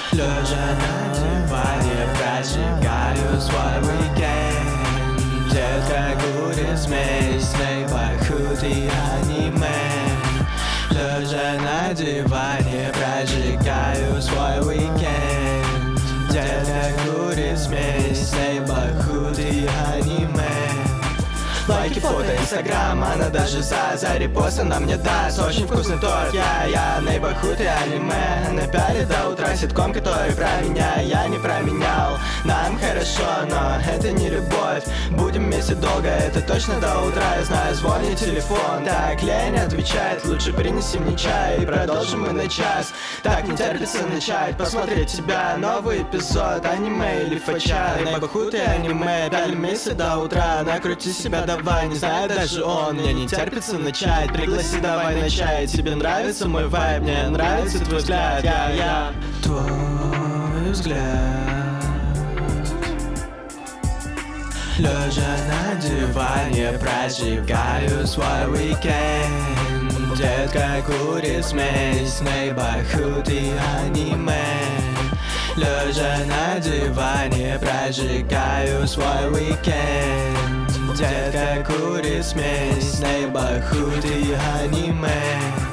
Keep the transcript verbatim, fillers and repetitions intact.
Лежа на диване, прожигаю свой уикенд. Детка курит смесь, нейбахуд и аниме. Лежа на диване, прожигаю свой уикенд. Детка курит смесь, нейбахуд и аниме. Лайки, фото, инстаграм, она даже за За репост она мне даст очень вкусный торт. Я, я, нейбахуд и аниме. Напяли до утра ситком, который про меня я не променял. Нам хорошо, но это не любовь. Будем вместе долго, это точно до утра. Я знаю, звонит телефон. Так, лень отвечает, лучше принеси мне чай. И продолжим мы на час. Так, не терпится начать посмотреть тебя. Новый эпизод, аниме или фача. Нейбахуд и аниме, пяли вместе до утра. Накрути себя, давай, не знаю даже он. Мне не терпится начать, пригласи, давай на чай. Тебе нравится мой вайб, мне нравится твой взгляд. Я, я, твой взгляд. Лежа на диване, прожигаю свой уикенд. Детка курит смесь, нейбахуд и аниме. Лежа на диване, прожигаю свой уикенд. Детка курит смесь, нейбахуд и аниме.